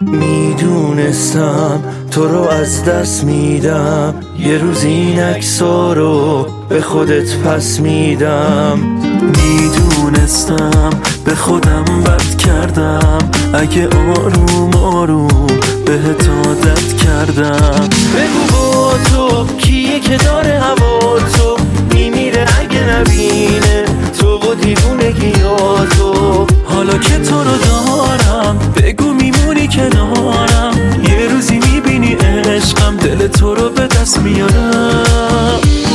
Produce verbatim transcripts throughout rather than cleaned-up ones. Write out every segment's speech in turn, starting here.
میدونستم تو رو از دست میدم، یه روز این عکس‌ها رو به خودت پس میدم. میدونستم به خودم بد کردم، اگه آروم آروم بهت عادت کردم. بگو با تو کیه که داره هوا تو میمیره اگه نبینه تو و دیوونگی ها تو. حالا که تو رو دارم بگو میمونی کنارم، یه روزی میبینی عشقم دل تو رو به دست میارم.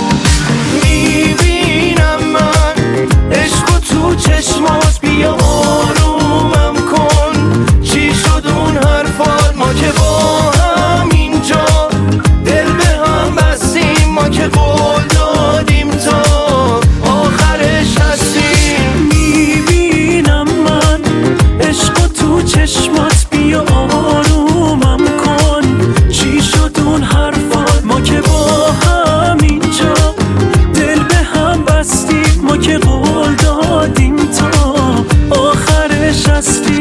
میبینم من عشق تو چشمات، بیا آرومم کن. چی شد اون حرفات؟ ما که با هم اینجا دل به هم بستیم، ما که قول دادیم تا آخرش هستیم. میبینم من عشق تو چشمات، بیا آرومم کن. چی شد اون حرفات؟ ما که با هم اینجا دل به هم بستیم، ما که قول دادیم تا آخرش هستیم.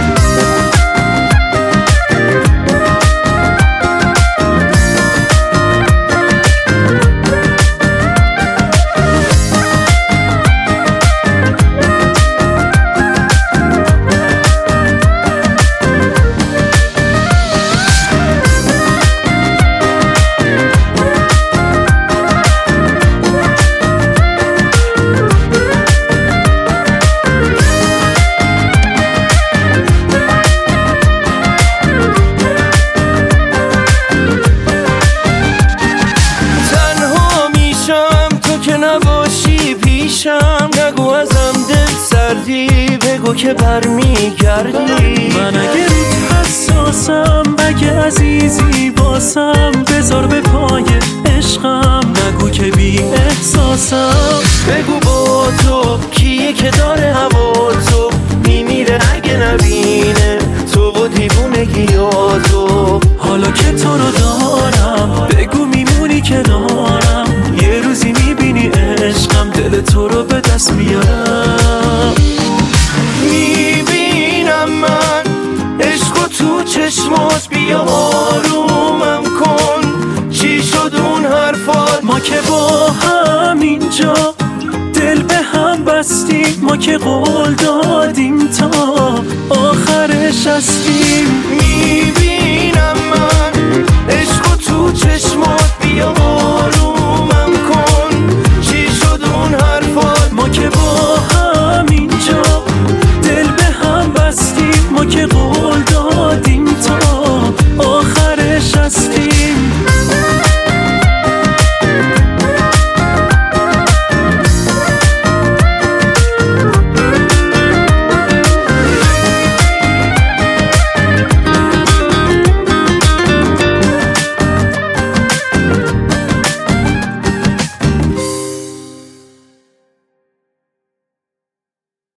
نباشی پیشم نگو ازم دل سردی، بگو که برمیگردی. من اگه روت حساسم، بگه عزیزی باسم، بذار به پای عشقم، نگو که بی احساسم. بگو با تو کیه که داره هوا تو میمیره اگه نبینه تو و دیوونگی ها تو. حالا که تو رو دارم بگو میمونی کنارم، یه روزی میبینی عشقم دل تو رو به دست میارم. میبینم من عشق تو چشمات، بیا آرومم کن. چی شد اون حرفات؟ ما که با هم اینجا دل به هم بستیم، ما که قول دادیم تا آخرش هستیم. میبینم من عشق تو چشمات، بیا آرومم کن. چی شد اون حرفات؟ ما که با هم اینجا دل به هم بستیم، ما که